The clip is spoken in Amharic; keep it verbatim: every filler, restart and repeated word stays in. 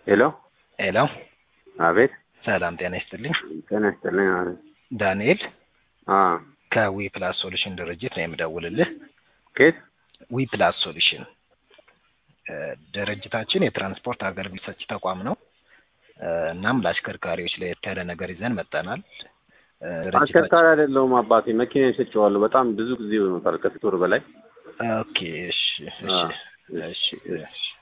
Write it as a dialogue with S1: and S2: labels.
S1: ሄሎ
S2: ሄሎ
S1: አቤት
S2: ሰላም ጤና ይስጥልኝ።
S1: ጤና ይስጥልኝ አቤት
S2: ዳንኤል
S1: አ
S2: ከዊ ፕላስ ሶሉሽን ድርጅት ነው የምደውልልህ።
S1: ከየት?
S2: ዊ ፕላስ ሶሉሽን ድርጅታችን የትራንስፖርት አገልግሎት ሰጪ ተቋም ነው። እናም ለአሽከርካሪዎች ለየት ያለ ነገር ይዘን መጥተናል።
S1: አሽከርካሪ አይደለሁም አባቴ፣ መኪና ይሰጨዋለሁ። በጣም ብዙ ጊዜ ሆኖታል፣ ከስድስት ወር በላይ።
S2: ኦኬ እሺ እሺ እሺ እሺ